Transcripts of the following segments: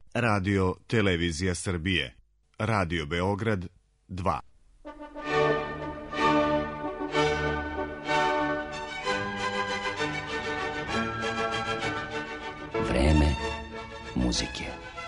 Radio Televizija Srbije, Radio Beograd 2. Vreme muzike.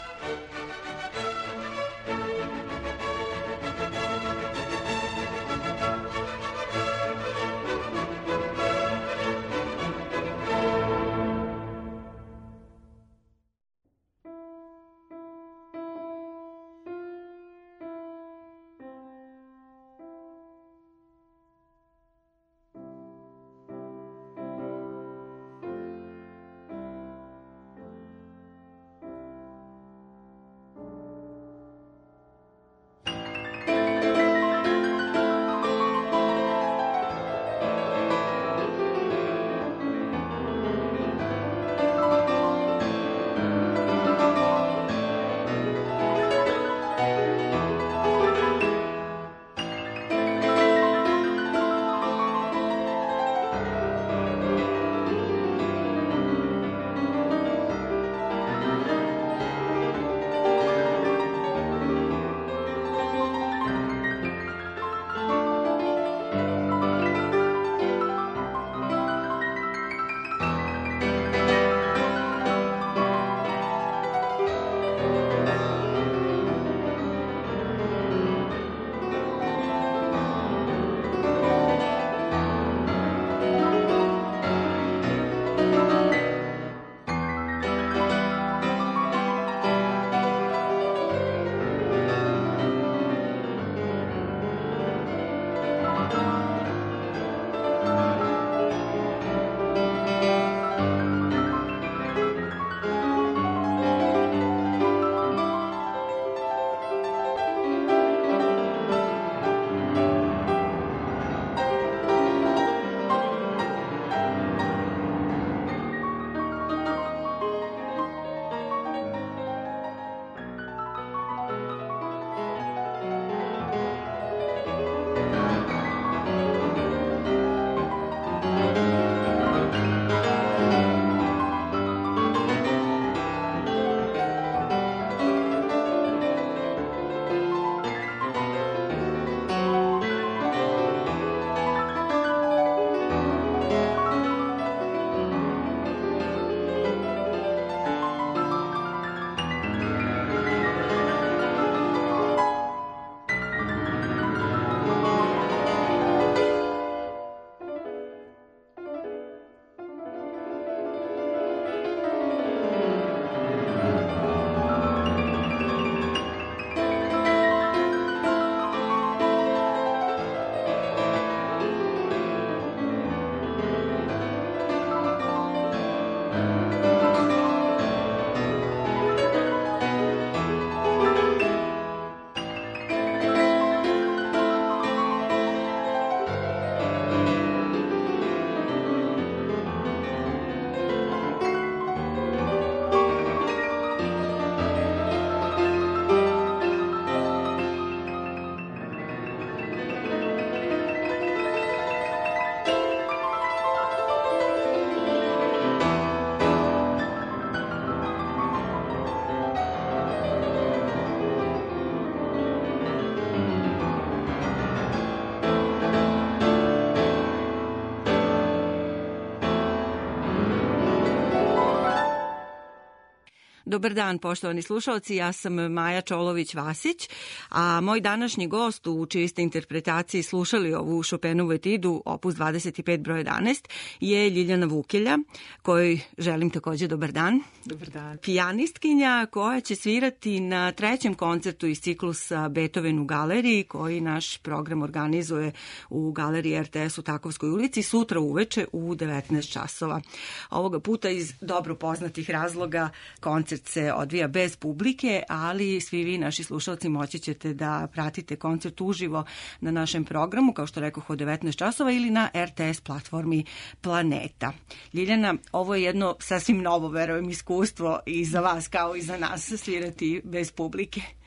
Dobar dan, poštovani slušalci, ja sam Maja Čolović-Vasić, a moj današnji gost u čijoj ste interpretaciji slušali ovu Chopinovu etidu, opus 25 broj 11, je Ljiljana Vukelja, kojoj želim takođe dobar dan. Dobar dan. Pijanistkinja koja će svirati na trećem koncertu iz ciklusa Beethoven u galeriji, koji naš program organizuje u galeriji RTS u Takovskoj ulici sutra uveče u 19 časova. Ovoga puta iz dobro poznatih razloga koncert se odvija bez publike, ali svi vi, naši slušalci, moći ćete da pratite koncert uživo na našem programu, kao što rekoh, od 19 časova ili na RTS platformi Planeta. Ljiljana, ovo je jedno sasvim novo, verujem, iskustvo i za vas kao i za nas svirati bez publike.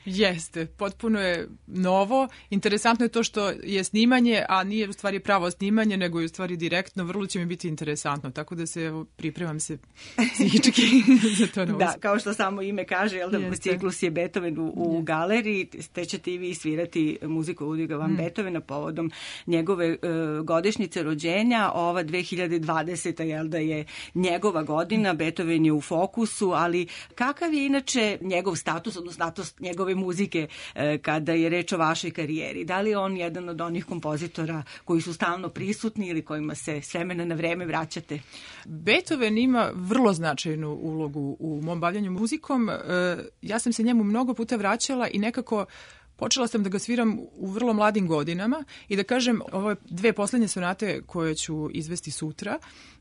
Jeste, potpuno je novo. Interesantno je to što je snimanje, a nije u stvari pravo snimanje, nego je u stvari direktno. Vrlo će mi biti interesantno, tako da se pripremam se psihički za to novo. Da, kao što samo ime kaže, jel da ciklus je Beethoven u galeriji, te ćete i vi svirati muziku Ludviga van Beethovena povodom njegove godišnjice rođenja. Ova 2020. jel da je njegova godina, Beethoven je u fokusu, ali kakav je inače njegov status, odnosno status njegove muzike kada je reč o vašoj karijeri? Da li je on jedan od onih kompozitora koji su stalno prisutni ili kojima se s vremena na vreme vraćate? Beethoven ima vrlo značajnu ulogu u mom bavljanju muzikom. Ja sam se njemu mnogo puta vraćala i nekako počela sam da ga sviram u vrlo mladim godinama i da kažem, ove dve poslednje sonate koje ću izvesti sutra,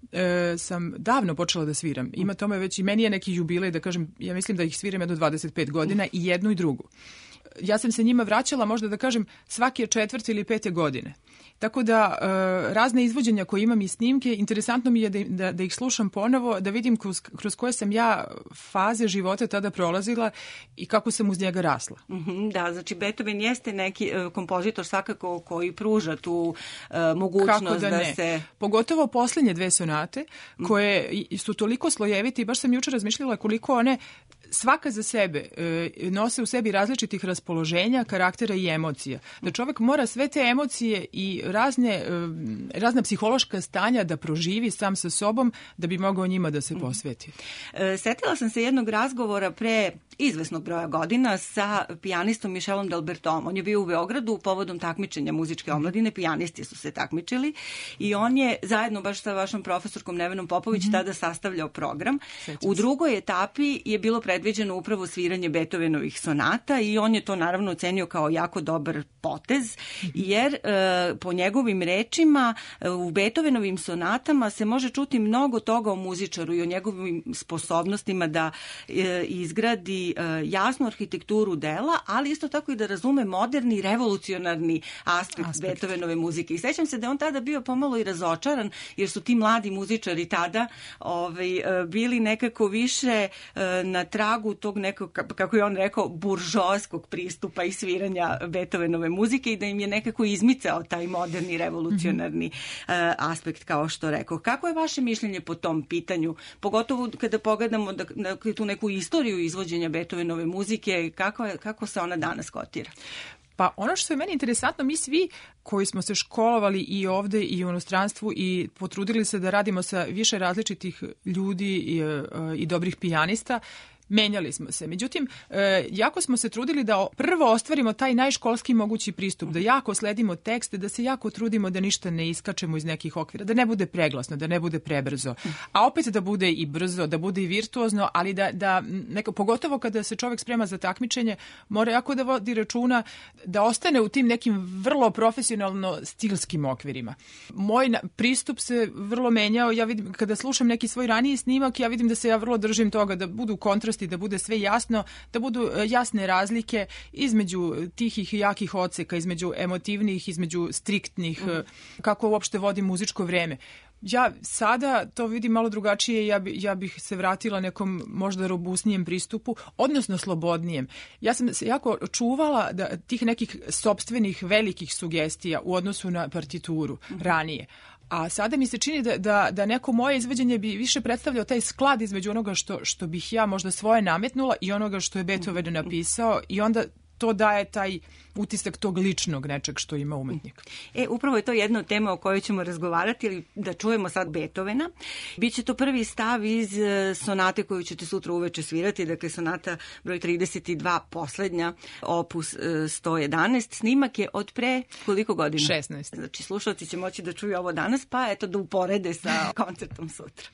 sam davno počela da sviram. Ima tome već i meni je neki jubilej, da kažem, ja mislim da ih sviram jedno 25 godina i jednu i drugu. Ja sam se njima vraćala možda da kažem svake 4. ili 5. godine. Tako da razne izvođenja koje imam i snimke, interesantno mi je da ih slušam ponovo, da vidim kroz koje sam ja faze života tada prolazila i kako sam uz njega rasla. Da, znači Beethoven jeste neki kompozitor svakako koji pruža tu mogućnost da se... Pogotovo poslednje dve sonate koje su toliko slojevite i baš sam jučer razmišljala koliko one svaka za sebe nose u sebi različitih raspoloženja, karaktera i emocija. Da čovjek mora sve te emocije i razna psihološka stanja da proživi sam sa sobom da bi mogao njima da se posveti. Setila sam se jednog razgovora pre izvesnog broja godina sa pijanistom Michelom Delbertom. On je bio u Beogradu povodom takmičenja muzičke omladine, pijanisti su se takmičili i on je zajedno baš sa vašom profesorkom Nevenom Popović tada sastavljao program. U drugoj etapi je bilo predviđeno upravo sviranje Beethovenovih sonata i on je to naravno ocenio kao jako dobar potez, jer po njegovim rečima u Beethovenovim sonatama se može čuti mnogo toga o muzičaru i o njegovim sposobnostima da izgradi jasnu arhitekturu dela, ali isto tako i da razume moderni, revolucionarni aspekt Beethovenove muzike. I sećam se da je on tada bio pomalo i razočaran, jer su ti mladi muzičari tada bili nekako više na tragu tog nekog, kako je on rekao, buržoaskog pristupa i sviranja Beethovenove muzike i da im je nekako izmicao taj moderni, revolucionarni aspekt, kao što rekao. Kako je vaše mišljenje po tom pitanju? Pogotovo kada pogledamo tu neku istoriju izvođenja Beethovenove muzike, kako se ona danas kotira? Pa ono što je meni interesantno, mi svi koji smo se školovali i ovde i u inostranstvu i potrudili se da radimo sa više različitih ljudi i dobrih pijanista, menjali smo se. Međutim, jako smo se trudili da prvo ostvarimo taj najškolski mogući pristup, da jako sledimo tekste, da se jako trudimo da ništa ne iskačemo iz nekih okvira, da ne bude preglasno, da ne bude prebrzo, a opet da bude i brzo, da bude i virtuozno, ali pogotovo kada se čovjek sprema za takmičenje, mora jako da vodi računa da ostane u tim nekim vrlo profesionalno stilskim okvirima. Moj pristup se vrlo menjao, ja vidim, kada slušam neki svoj raniji snimak, ja vidim da se ja vrlo držim toga, da budu kontrast, da bude sve jasno, da budu jasne razlike između tihih i jakih odseka, između emotivnih, između striktnih, kako uopšte vodi muzičko vreme. Ja sada to vidim malo drugačije, ja bih se vratila nekom možda robusnijem pristupu, odnosno slobodnijem. Ja sam se jako čuvala da tih nekih sopstvenih velikih sugestija u odnosu na partituru ranije. A sada mi se čini da neko moje izvođenje bi više predstavljao taj sklad između onoga što bih ja možda svoje nametnula i onoga što je Beethoven napisao i onda to daje taj utisak tog ličnog nečeg što ima umetnik. Upravo je to jedna od tema o kojoj ćemo razgovarati, ali da čujemo sad Beethovena. Biće to prvi stav iz sonate koju ćete sutra uveče svirati, dakle sonata broj 32, poslednja, opus 111. Snimak je od pre koliko godina? 16. Znači slušalci će moći da čuju ovo danas, pa eto da uporede sa koncertom sutra.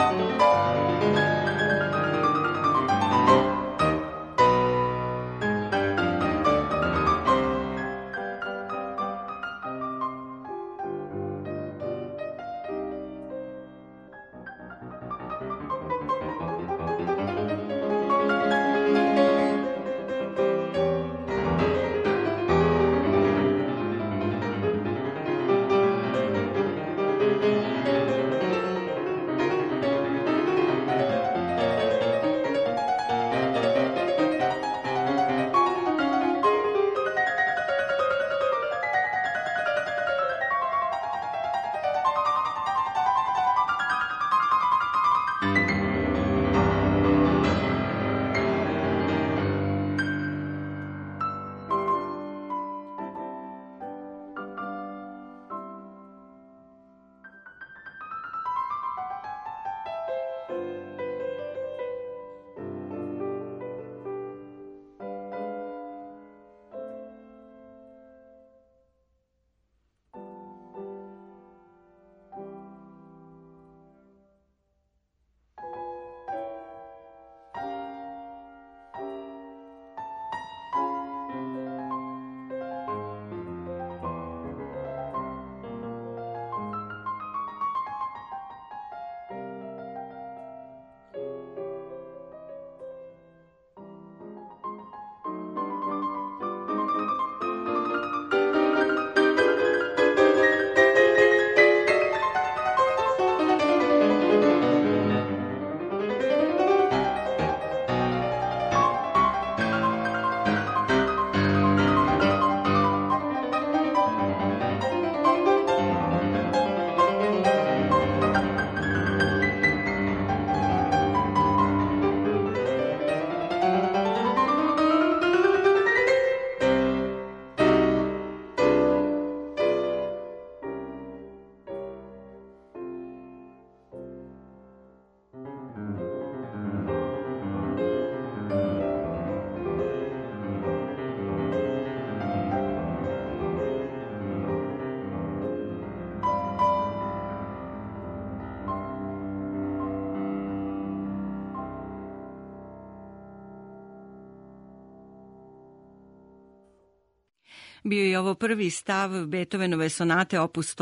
Bio je ovo prvi stav Beethovenove sonate opus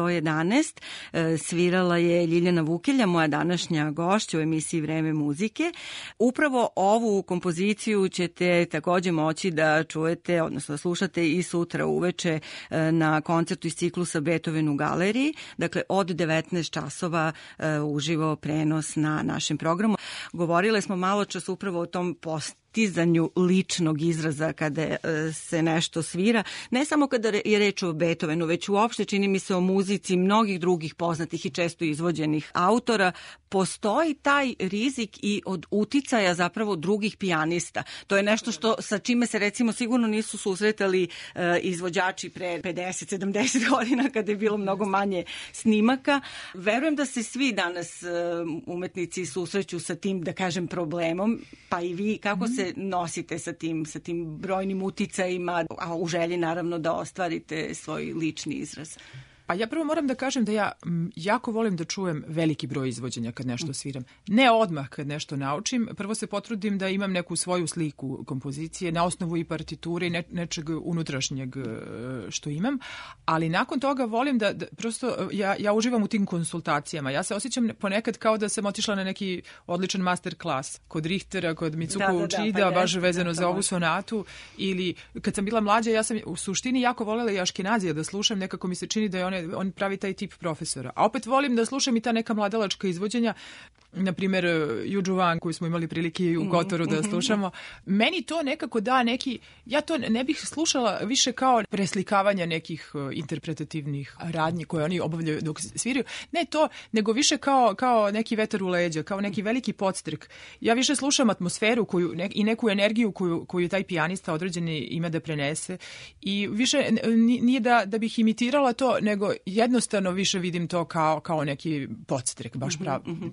111. Svirala je Ljiljana Vukelja, moja današnja gošća u emisiji Vreme muzike. Upravo ovu kompoziciju ćete takođe moći da čujete, odnosno da slušate i sutra uveče na koncertu iz ciklusa Beethoven u galeriji. Dakle, od 19 časova uživo prenos na našem programu. Govorile smo malo čas upravo o tom postizanju ličnog izraza kada se nešto svira. Ne samo kada je reč o Beethovenu, već uopšte čini mi se o muzici mnogih drugih poznatih i često izvođenih autora. Postoji taj rizik i od uticaja zapravo drugih pijanista. To je nešto što sa čime se recimo sigurno nisu susretali izvođači pre 50-70 godina kada je bilo mnogo manje snimaka. Verujem da se svi danas umetnici susreću sa tim, da kažem, problemom, pa i vi kako se nosite sa tim brojnim uticajima, a u želji naravno da ostvarite svoj lični izraz? Pa ja prvo moram da kažem da ja jako volim da čujem veliki broj izvođenja kad nešto sviram. Ne odmah kad nešto naučim, prvo se potrudim da imam neku svoju sliku kompozicije na osnovu i partiture i nečeg unutrašnjeg što imam, ali nakon toga volim da prosto ja uživam u tim konsultacijama. Ja se osjećam ponekad kao da sam otišla na neki odličan master klas kod Richtera, kod Mitsuko Uchida, baš vezano za ovu sonatu, ili kad sam bila mlađa, ja sam u suštini jako voljela i Aškenazija da slušam, nekako mi se čini da je on pravi taj tip profesora. A opet volim da slušam i ta neka mladalačka izvođenja, na primjer Juju Wang, koju smo imali prilike u Kotoru da slušamo. Meni to nekako da neki, ja to ne bih slušala više kao preslikavanje nekih interpretativnih radnji koje oni obavljaju dok sviraju. Ne to, nego više kao neki vetar u leđa, kao neki veliki podstrek. Ja više slušam atmosferu i neku energiju koju taj pijanista određeni ima da prenese i više nije da bih imitirala to, nego jednostavno više vidim to kao neki podstrek, baš u pravom smislu.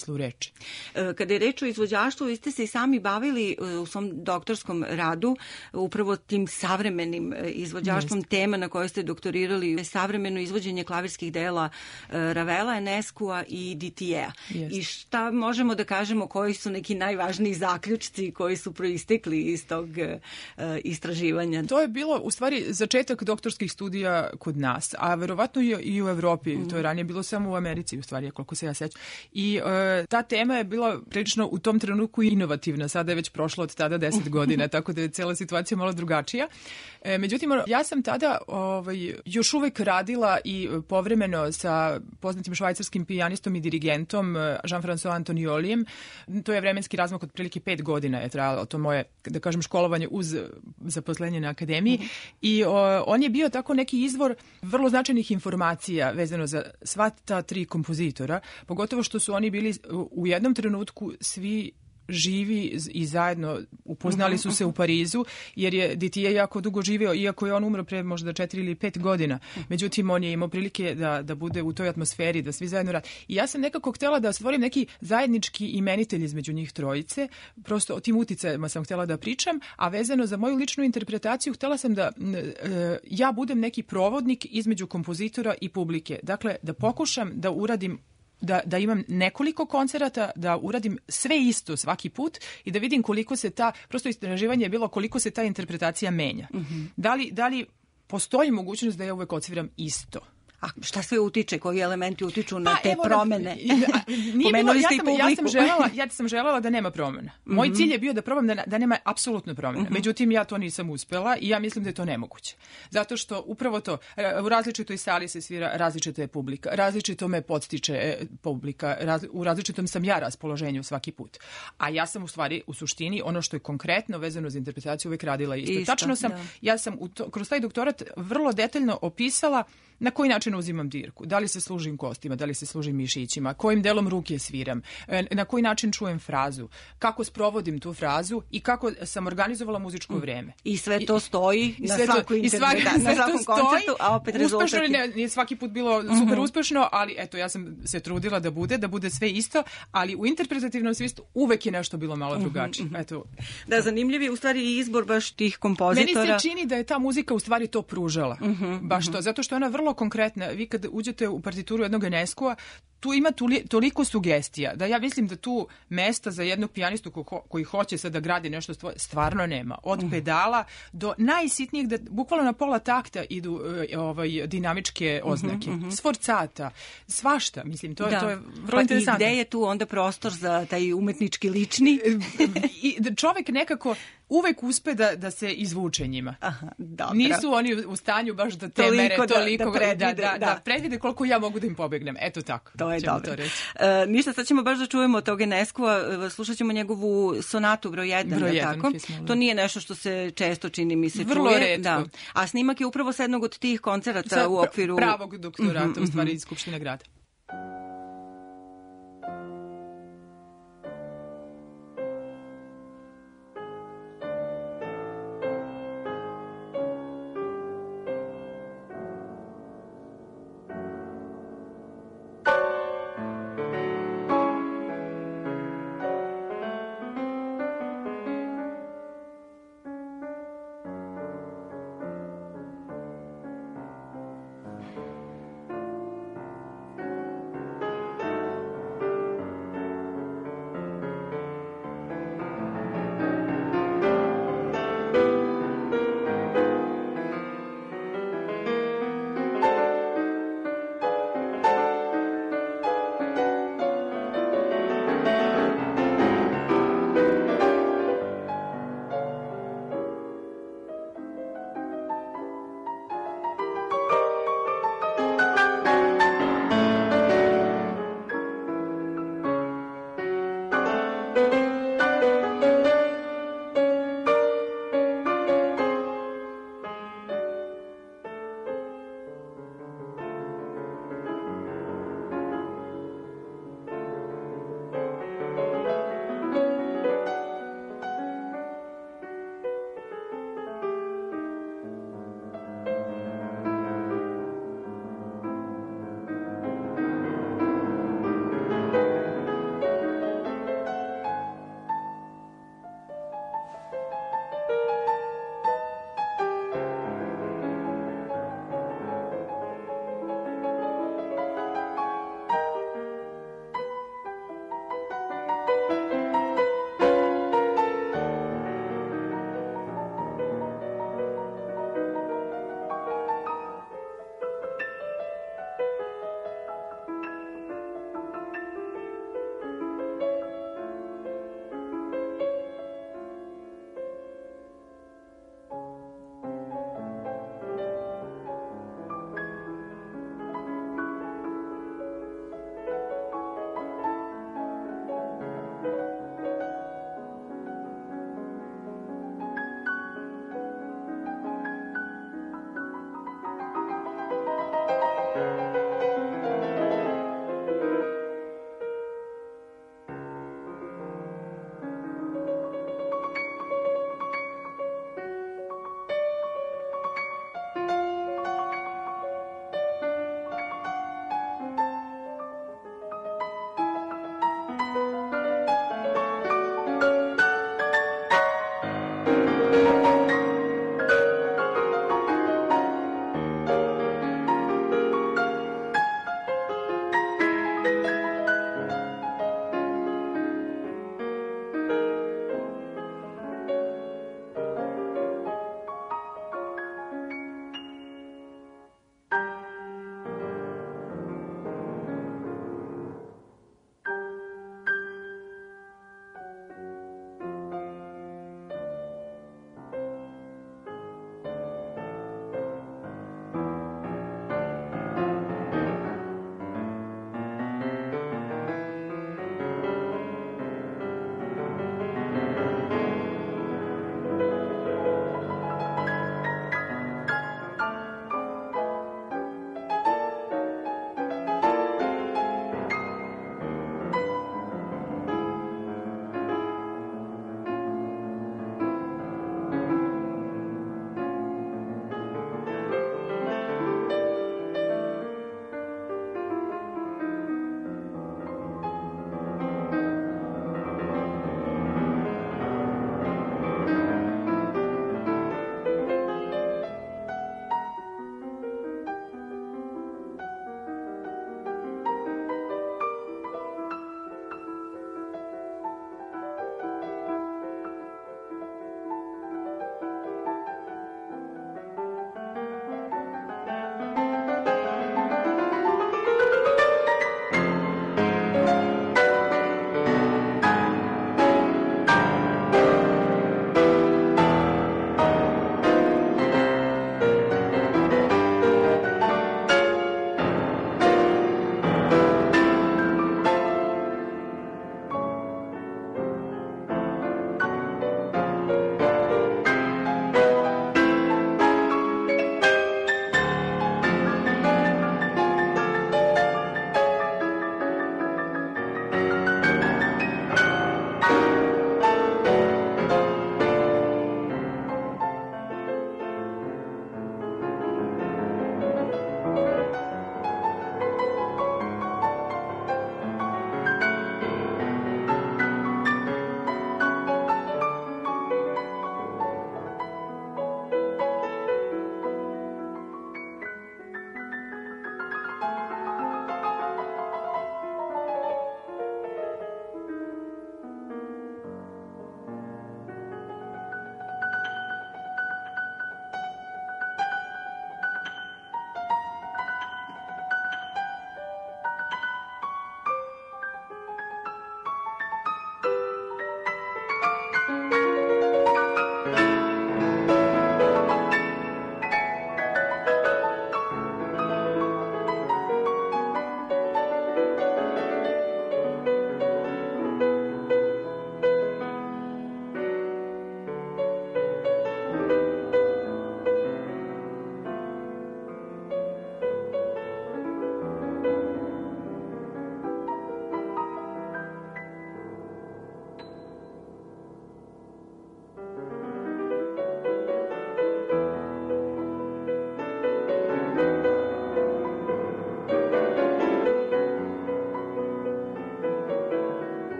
smislu reči. Kada je reč o izvođaštvu, vi ste se i sami bavili u svom doktorskom radu upravo tim savremenim izvođaštvom tema na kojoj ste doktorirali, savremeno izvođenje klavirskih dela Ravela, Enescua i Dittiera. I šta možemo da kažemo, koji su neki najvažniji zaključci koji su proistekli iz tog istraživanja? To je bilo u stvari začetak doktorskih studija kod nas, a verovatno i u Evropi. To je ranije bilo samo u Americi, u stvari, koliko se ja sećam. I ta tema je bila prilično u tom trenutku inovativna. Sada je već prošlo od tada 10 godina, tako da je cijela situacija malo drugačija. Međutim, ja sam tada još uvek radila i povremeno sa poznatim švajcarskim pijanistom i dirigentom Jean-François Antoniolijem. To je vremenski razmak od prilike 5 godina je trajalo to moje, da kažem, školovanje uz zaposlenje na akademiji. I on je bio tako neki izvor vrlo značajnih informacija vezano za sva ta 3 kompozitora, pogotovo što su oni bili u jednom trenutku svi živi i zajedno upoznali su se u Parizu, jer je Dittier jako dugo živio, iako je on umro pre možda 4 ili 5 godina. Međutim, on je imao prilike da bude u toj atmosferi, da svi zajedno rade. I ja sam nekako htjela da stvorim neki zajednički imenitelj između njih trojice, prosto o tim uticajima sam htjela da pričam, a vezano za moju ličnu interpretaciju, htjela sam da ja budem neki provodnik između kompozitora i publike. Dakle, da pokušam da uradim da imam nekoliko koncerata, da uradim sve isto svaki put i da vidim koliko se prosto istraživanje je bilo koliko se ta interpretacija menja. Da li postoji mogućnost da ja uvek odsviram isto? A šta sve utiče, koji elementi utiču na te promene? Ja sam želela da nema promena. Moj cilj je bio da probam da nema apsolutno promena. Međutim, ja to nisam uspela i ja mislim da je to nemoguće. Zato što upravo to, u različitoj sali se svira, različita je publika, različito me podstiče publika, u različitom sam ja raspoloženju svaki put. A ja sam u suštini, ono što je konkretno vezano za interpretaciju uvek radila isto. Tačno sam, ja sam kroz taj doktorat vrlo detaljno opisala na koji način uzimam dirku, da li se služim kostima, da li se služim mišićima, kojim delom ruke sviram, na koji način čujem frazu, kako sprovodim tu frazu i kako sam organizovala muzičko vreme. I sve to stoji na svakom koncertu, a opet rezultat je... Nije svaki put bilo super uspešno, ali eto, ja sam se trudila da bude sve isto, ali u interpretativnom smislu uvek je nešto bilo malo drugačije. Eto. Da, zanimljiv je u stvari i izbor baš tih kompozitora. Meni se čini da je ta muzika u stvari to pružala. Baš to, zato što je ona vrlo konkretna. Vi kad uđete u partituru jednog Enescua, tu ima toliko sugestija da ja mislim da tu mesta za jednog pijanistu koji hoće sad da gradi nešto stvarno nema. Od pedala do najsitnijeg, da bukvalno na pola takta idu dinamičke oznake. Sforzata, svašta, mislim, to je vrlo interesantno. I gde je tu onda prostor za taj umetnički lični? I čovek nekako uvek uspe da se izvuče njima. Nisu oni u stanju baš da te mere toliko da predvide koliko ja mogu da im pobegnem. Eto tako. To je dobro. Ništa, sad ćemo baš da čujemo tog Enescua, slušat ćemo njegovu sonatu broj 1, tako? To nije nešto što se često čini, mi se čuje. Vrlo retko. Da. A snimak je upravo sa jednog od tih koncerata u okviru... Pravog doktorata, u stvari iz Skupštine grada.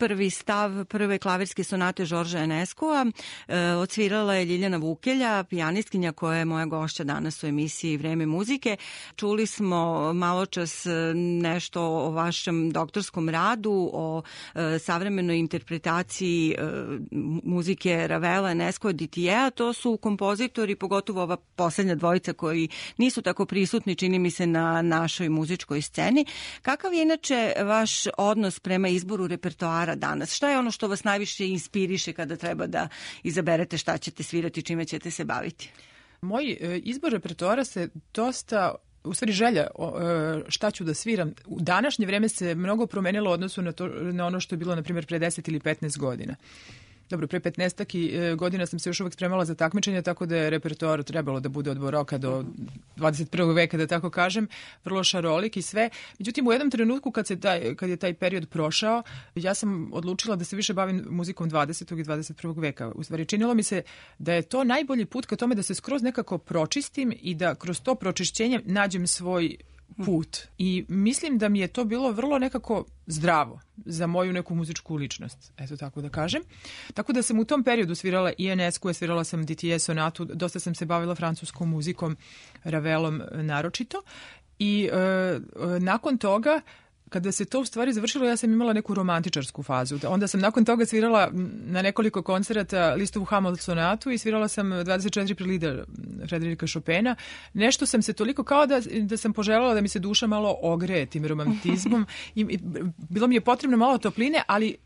prvi stav prve klavirske sonate Žorža Enescua. Odsvirala je Ljiljana Vukelja, pijanistkinja koja je moja gošća danas u emisiji Vreme muzike. Čuli smo maločas nešto o vašem doktorskom radu, o savremenoj interpretaciji muzike Ravela, Enescua, Dittiera. To su kompozitori, pogotovo ova poslednja dvojica koji nisu tako prisutni, čini mi se, na našoj muzičkoj sceni. Kakav je inače vaš odnos prema izboru repertoara danas? Šta je ono što vas najviše inspiriše kada treba da izaberete šta ćete svirati, čime ćete se baviti? Moj izbor repertoara se dosta, u stvari želja šta ću da sviram, u današnje vreme se mnogo promenilo u odnosu na ono što je bilo, na primjer, pre 10 ili 15 godina. Dobro, pre 15 godina sam se još uvek spremala za takmičenje, tako da je repertoar trebalo da bude od baroka do 21. veka, da tako kažem, vrlo šarolik i sve. Međutim, u jednom trenutku kad je taj period prošao, ja sam odlučila da se više bavim muzikom 20. i 21. veka. U stvari, činilo mi se da je to najbolji put ka tome da se skroz nekako pročistim i da kroz to pročišćenje nađem svoj put. I mislim da mi je to bilo vrlo nekako zdravo za moju neku muzičku ličnost, eto tako da kažem. Tako da sam u tom periodu svirala i Enescu, svirala sam Dittier sonatu, dosta sam se bavila francuskom muzikom, Ravelom naročito. I nakon toga, kada se to u stvari završilo, ja sam imala neku romantičarsku fazu. Onda sam nakon toga svirala na nekoliko koncerata Listovu Hamold sonatu i svirala sam 24 prelida Frederika Chopina. Nešto sam se toliko, kao da sam poželjela da mi se duša malo ogreje tim romantizmom. I bilo mi je potrebno malo topline, ali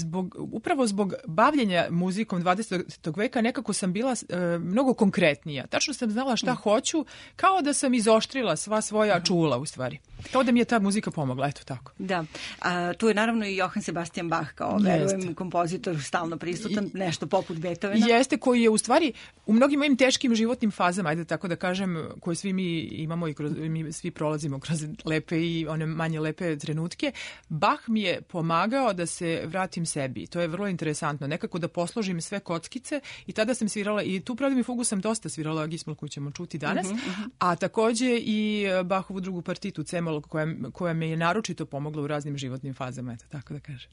upravo zbog bavljenja muzikom 20. veka nekako sam bila mnogo konkretnija. Tačno sam znala šta hoću, kao da sam izoštrila sva svoja čula u stvari. Kao da mi je ta muzika pomogla, eto tako. Da, tu je naravno i Johann Sebastian Bach kao, verujem, kompozitor stalno prisutan, nešto poput Beethovena. Jeste, koji je u stvari u mnogim mojim teškim životnim fazama, ajde tako da kažem, koje svi mi imamo i mi svi prolazimo kroz lepe i one manje lepe trenutke, Bach mi je pomagao da se vratim sebi. To je vrlo interesantno. Nekako da posložim sve kockice i tada sam svirala, i tu Pravdim i fugu sam dosta svirala, Gismol koju ćemo čuti danas, a takođe i Bachovu drugu partitu C-mol koja me je naročito pomogla u raznim životnim fazama, eto tako da kažem.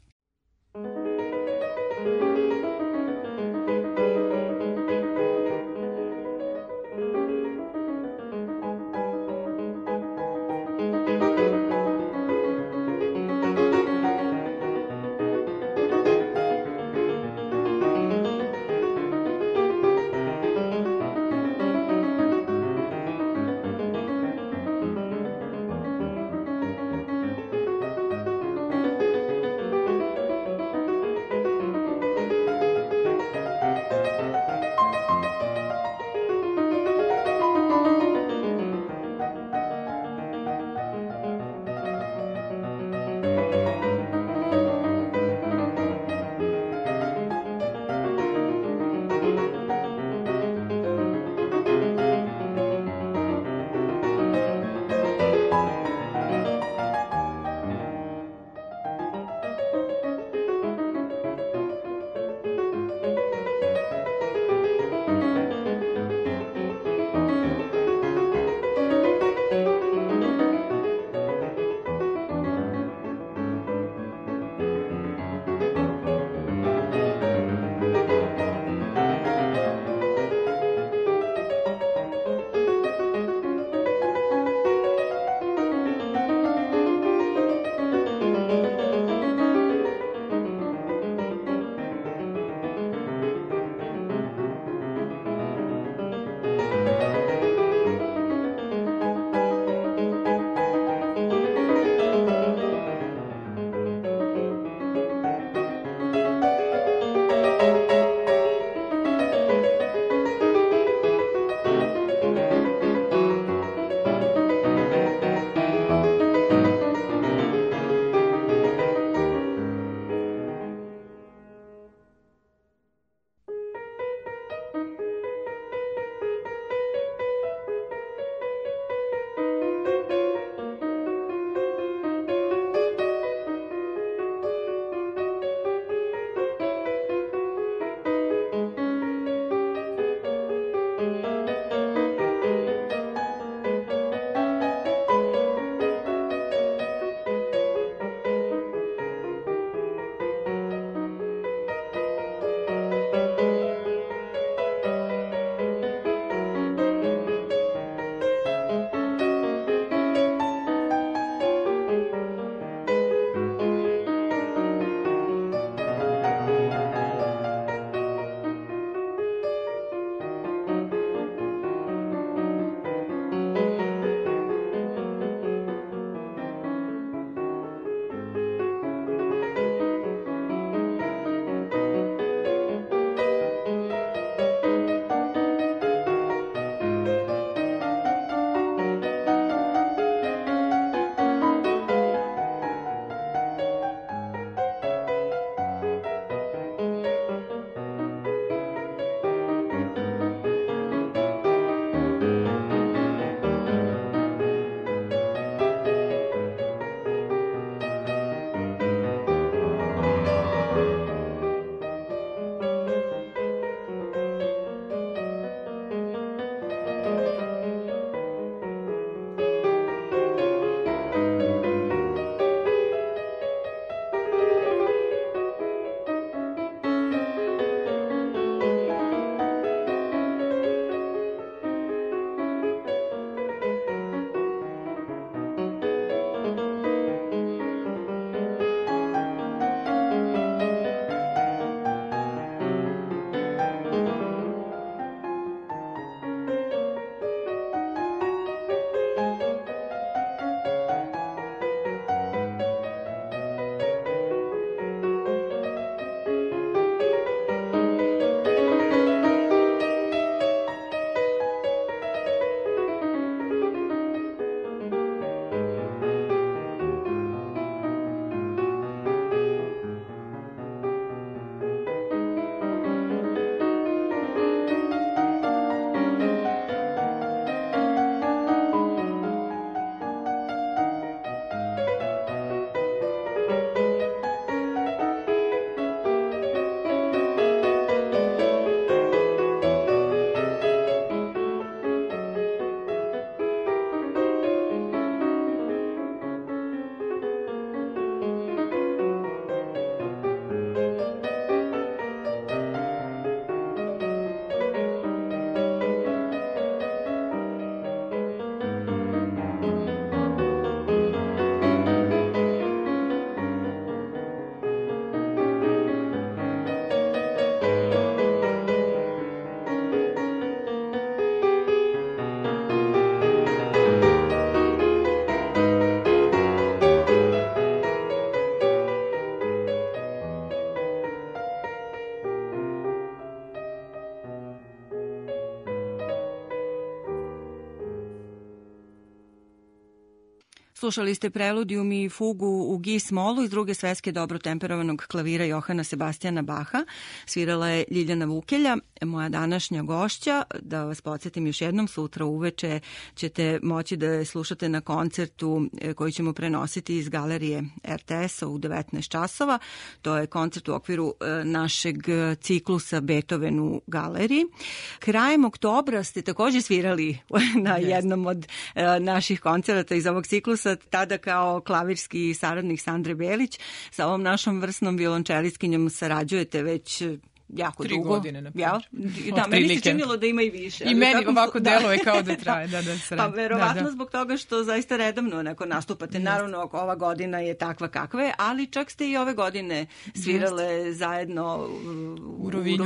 Slušali ste preludijum i fugu u Gis molu iz druge sveske dobro temperovanog klavira Johana Sebastijana Baha. Svirala je Ljiljana Vukelja, moja današnja gošća. Da vas podsjetim još jednom, sutra uveče ćete moći da je slušate na koncertu koji ćemo prenositi iz galerije RTS-a u 19 časova. To je koncert u okviru našeg ciklusa Beethoven u galeriji. Krajem oktobra ste takođe svirali na jednom od naših koncerata iz ovog ciklusa, tada kao klavirski saradnik Sandre Belić. Sa ovom našom vrsnom violončelistkinjom sarađujete već jako 3 dugo. godine, na primjer. Da, meni se činilo da ima i više. I meni ovako deluje kao da traje. Pa verovatno zbog toga što zaista redovno nastupate. Naravno, ova godina je takva kakva je, ali čak ste i ove godine svirale zajedno u Rovinju.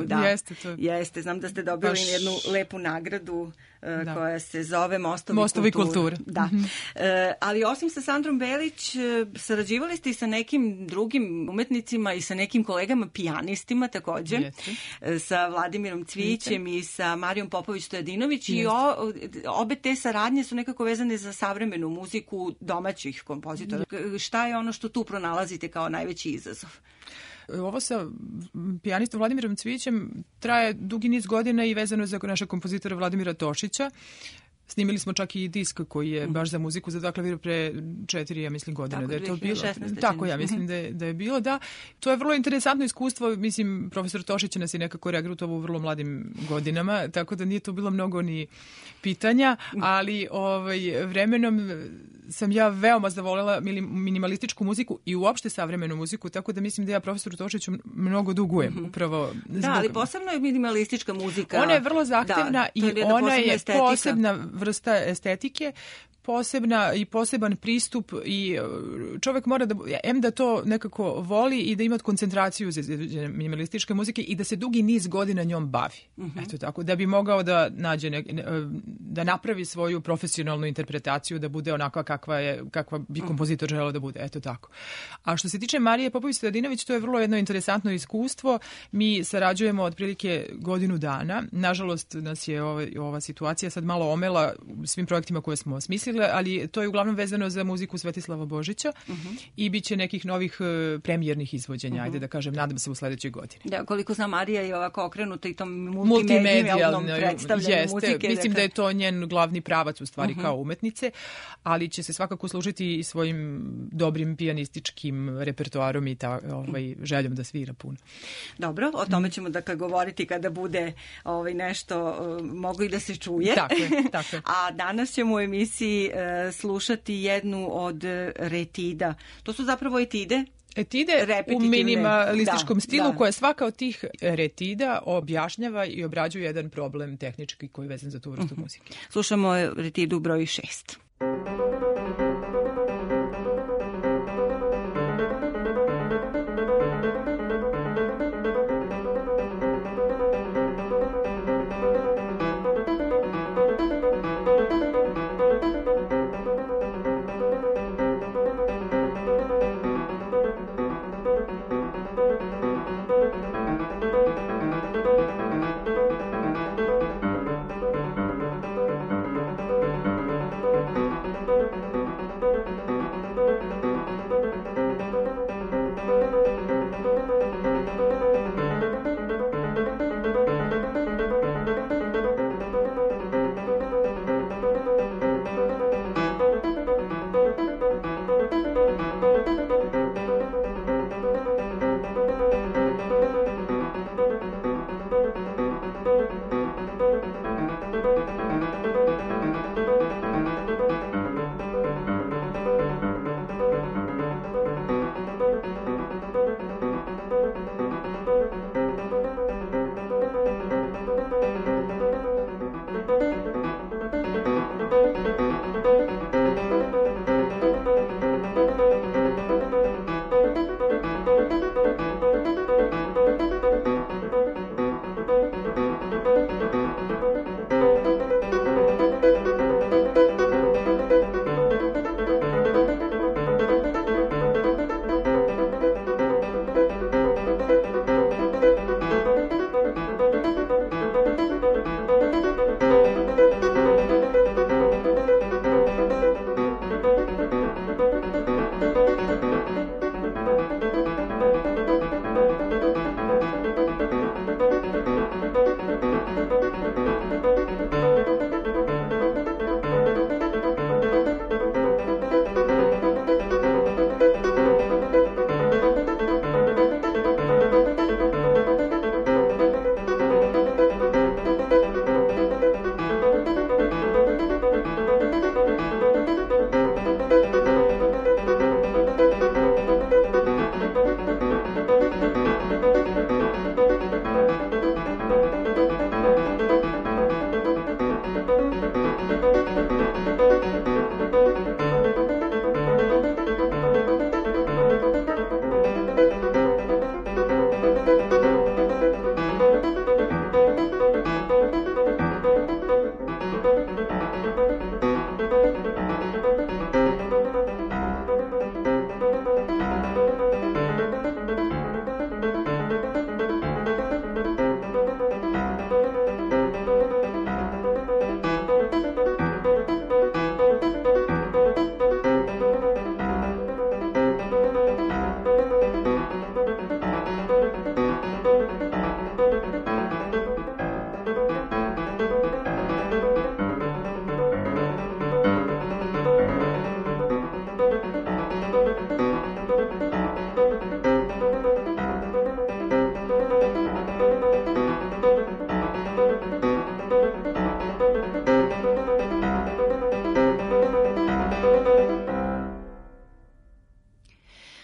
Jeste, znam da ste dobili jednu lepu nagradu koja se zove Mostovi kulture. Da. Ali osim sa Sandrom Belić, sarađivali ste i sa nekim drugim umetnicima i sa nekim kolegama pijanistima takođe, sa Vladimirom Cvićem i sa Marijom Popović-Stojadinović i obe te saradnje su nekako vezane za savremenu muziku domaćih kompozitora. Šta je ono što tu pronalazite kao najveći izazov? Ovo sa pijanistom Vladimirom Cvićem traje dugi niz godina i vezano je za našeg kompozitora Vladimira Tošića. Snimili smo čak i disk koji je baš za muziku za 2 klavira pre 4, ja mislim, godine. Tako, da je to bilo. 2016. Tako, ja mislim da je bilo, da. To je vrlo interesantno iskustvo, mislim, profesor Tošić nas je nekako regrutovao u vrlo mladim godinama, tako da nije to bilo mnogo ni pitanja, ali vremenom sam ja veoma zavolela minimalističku muziku i uopšte savremenu muziku, tako da mislim da ja profesoru Tošiću mnogo dugujem. Upravo da, ali posebno je minimalistička muzika. Ona je vrlo zahtevna i ona je posebna vrsta estetike, poseban pristup i čovjek mora da to nekako voli i da ima koncentraciju za minimalističke muzike i da se dugi niz godina njom bavi. Eto tako, da bi mogao da nađe da napravi svoju profesionalnu interpretaciju, da bude onakva kakva bi kompozitor želeo da bude. Eto tako. A što se tiče Marije Popović-Stojadinović, to je vrlo jedno interesantno iskustvo. Mi sarađujemo otprilike godinu dana. Nažalost, nas je ova situacija sad malo omela svim projektima koje smo smislili, ali to je uglavnom vezano za muziku Svetislava Božića i bit će nekih novih premijernih izvođenja, ajde da kažem, nadam se u sledećoj godini. Da, koliko sam, Marija je ovako okrenuta i tom multimedijalnom predstavljanju muzike. Mislim da je to njen glavni pravac u stvari kao umetnice, ali će se svakako služiti i svojim dobrim pijanističkim repertoarom i željom da svira puno. Dobro, o tome ćemo govoriti kada bude nešto mogu i da se čuje. Tako je. A danas ćemo u emisiji slušati jednu od retida. To su zapravo etide u minimalističkom stilu koja svaka od tih retida objašnjava i obrađuje jedan problem tehnički koji je vezan za tu vrstu muzike. Slušamo retidu broj 6.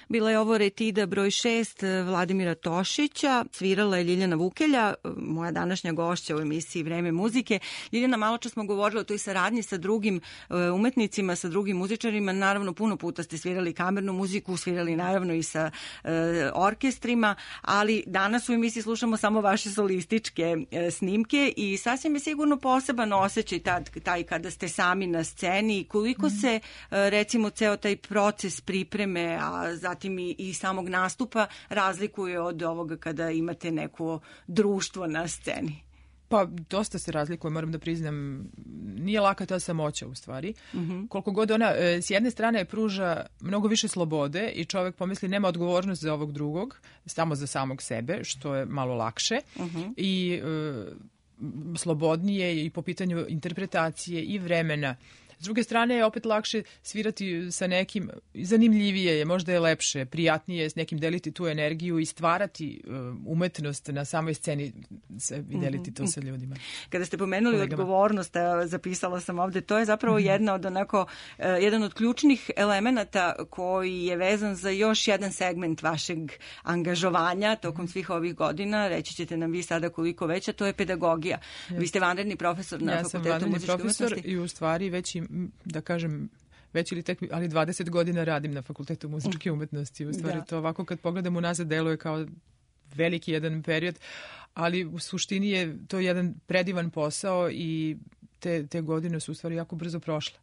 Bila je ovo Retida broj 6 Vladimira Tošića, svirala je Ljiljana Vukelja, moja današnja gošća u emisiji Vreme muzike. Ljiljana, malo čas smo govorili o toj saradnji sa drugim umetnicima, sa drugim muzičarima. Naravno, puno puta ste svirali kamernu muziku, svirali naravno i sa orkestrima, ali danas u emisiji slušamo samo vaše solističke snimke i sasvim je sigurno poseban osjećaj taj kada ste sami na sceni. Koliko se, recimo, ceo taj proces pripreme, a zatim i samog nastupa razlikuje od ovoga kada imate neko društvo na sceni? Pa dosta se razlikuje, moram da priznam, nije laka ta samoća u stvari. Koliko god ona s jedne strane pruža mnogo više slobode i čovek pomisli nema odgovornost za ovog drugog, samo za samog sebe, što je malo lakše i slobodnije i po pitanju interpretacije i vremena. S druge strane je opet lakše svirati sa nekim, zanimljivije je, možda je lepše, prijatnije je s nekim deliti tu energiju i stvarati umetnost na samoj sceni i deliti to sa ljudima. Kada ste pomenuli odgovornost, zapisala sam ovde, to je zapravo jedna od jedan od ključnih elemenata koji je vezan za još jedan segment vašeg angažovanja tokom svih ovih godina. Reći ćete nam vi sada koliko već, a to je pedagogija. Vi ste vanredni profesor na Fakultetu muzičke umetnosti. Ja sam vanredni profesor i u stvari već da kažem, već ili tek, ali 20 godina radim na Fakultetu muzičke umetnosti. U stvari to ovako kad pogledam unazad deluje kao veliki jedan period, ali u suštini je to jedan predivan posao i te godine su u stvari jako brzo prošle.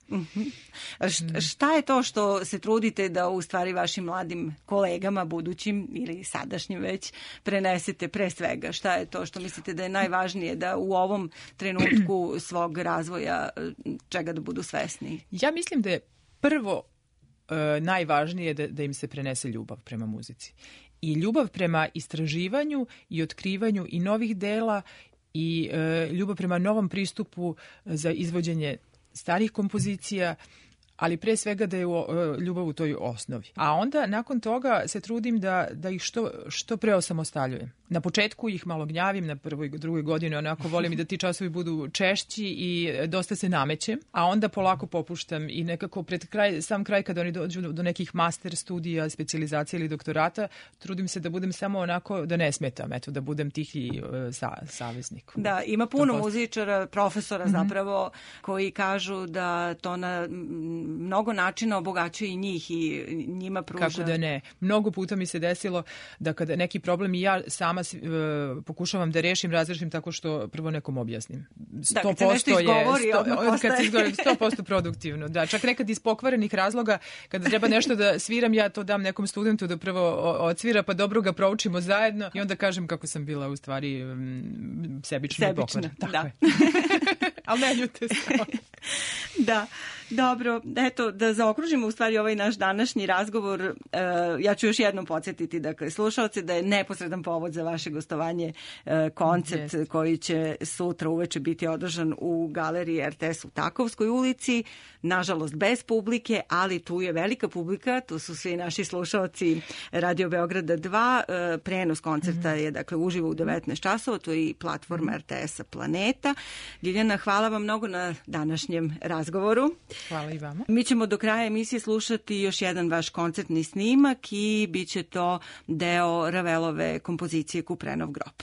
Šta je to što se trudite da u stvari vašim mladim kolegama, budućim ili sadašnjim već, prenesete pre svega? Šta je to što mislite da je najvažnije da u ovom trenutku svog razvoja čega da budu svesni? Ja mislim da je prvo najvažnije da im se prenese ljubav prema muzici. I ljubav prema istraživanju i otkrivanju i novih dela i ljubav prema novom pristupu za izvođenje starih kompozicija, ali pre svega da je ljubav u toj osnovi. A onda nakon toga se trudim da ih što pre osamostaljujem. Na početku ih malo gnjavim, na prvoj, drugoj godini onako volim i da ti časovi budu češći i dosta se namećem, a onda polako popuštam i nekako pred sam kraj kada oni dođu do nekih master studija, specijalizacije ili doktorata, trudim se da budem samo onako da ne smetam, eto, da budem tihi saveznik. Da, ima puno muzičara, profesora zapravo, koji kažu da to na mnogo načina obogaćuje i njih i njima pruža. Kako da ne. Mnogo puta mi se desilo da kada neki problem i ja sama pokušavam da razrešim tako što prvo nekom objasnim. 100% je 100% produktivno. Da, čak nekad iz pokvarenih razloga kada treba nešto da sviram, ja to dam nekom studentu da prvo odsvira, pa dobro ga proučimo zajedno i onda kažem kako sam bila u stvari sebična i pokvarena. Da. Ali ne ljute se. Da, dobro. Eto, da zaokružimo u stvari ovaj naš današnji razgovor. Ja ću još jednom podsjetiti, dakle, slušalce da je neposredan povod za vaše gostovanje koncert koji će sutra uveče biti održan u galeriji RTS u Takovskoj ulici. Nažalost, bez publike, ali tu je velika publika, tu su svi naši slušalci Radio Beograda 2. Prenos koncerta je, dakle, uživo u 19 časova, to je i platforma RTS-a Planeta. Ljiljana, hvala vam mnogo na današnjem razgovoru. Hvala i vama. Mi ćemo do kraja emisije slušati još jedan vaš koncertni snimak i bit će to deo Ravelove kompozicije Kuprenov grob.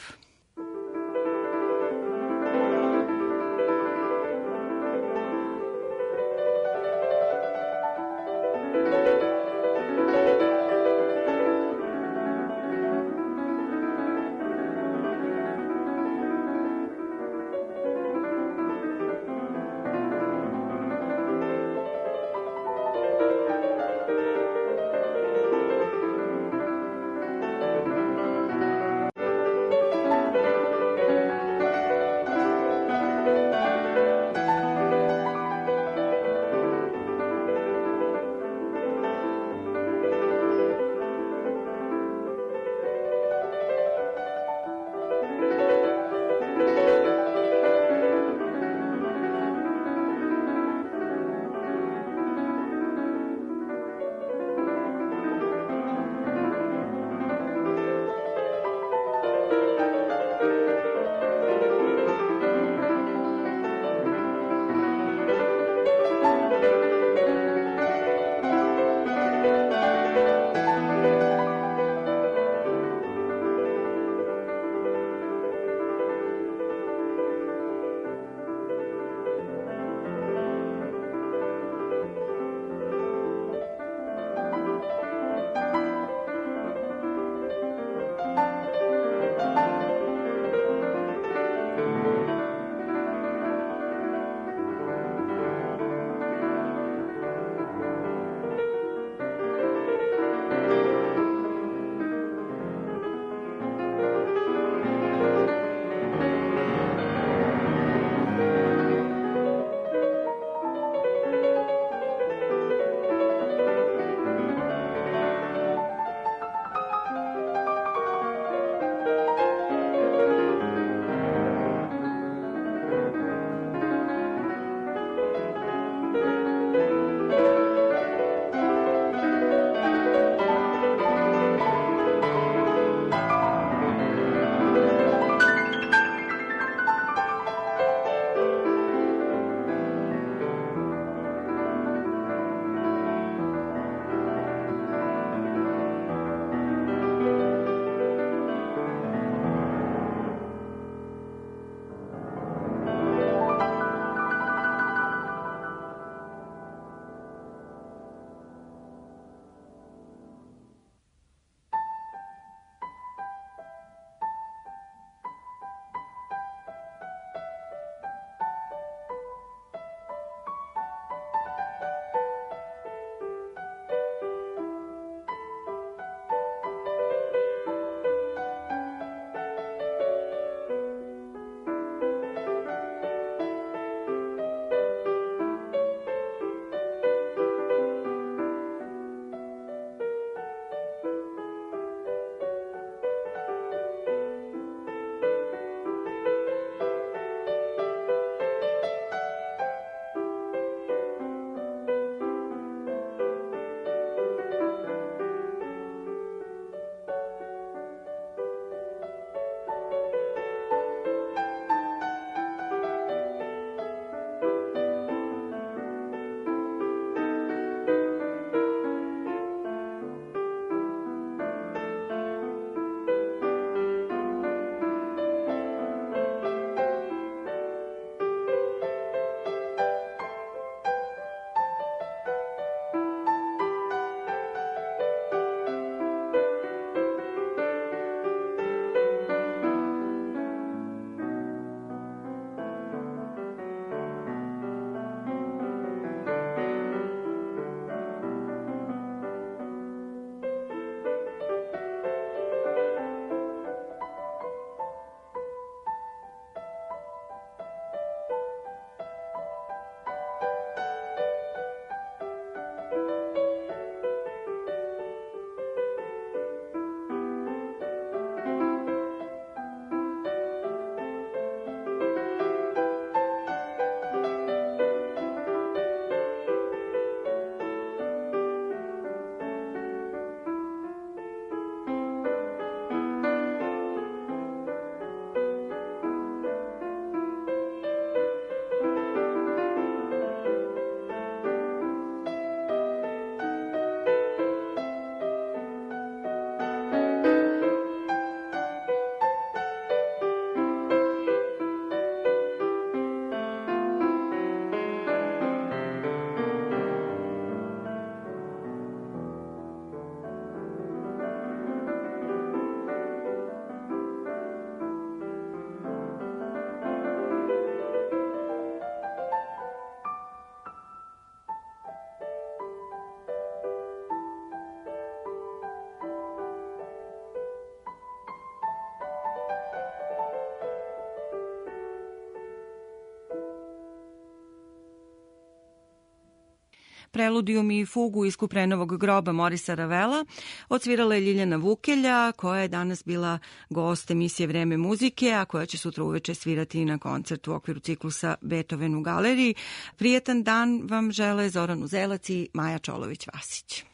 preludijum i fugu iz Kuprenovog groba Morisa Ravela odsvirala je Ljiljana Vukelja, koja je danas bila gost emisije Vreme muzike, a koja će sutra uveče svirati na koncertu u okviru ciklusa Beethoven u galeriji. Prijetan dan vam žele Zoran Uzelac i Maja Čolović-Vasić.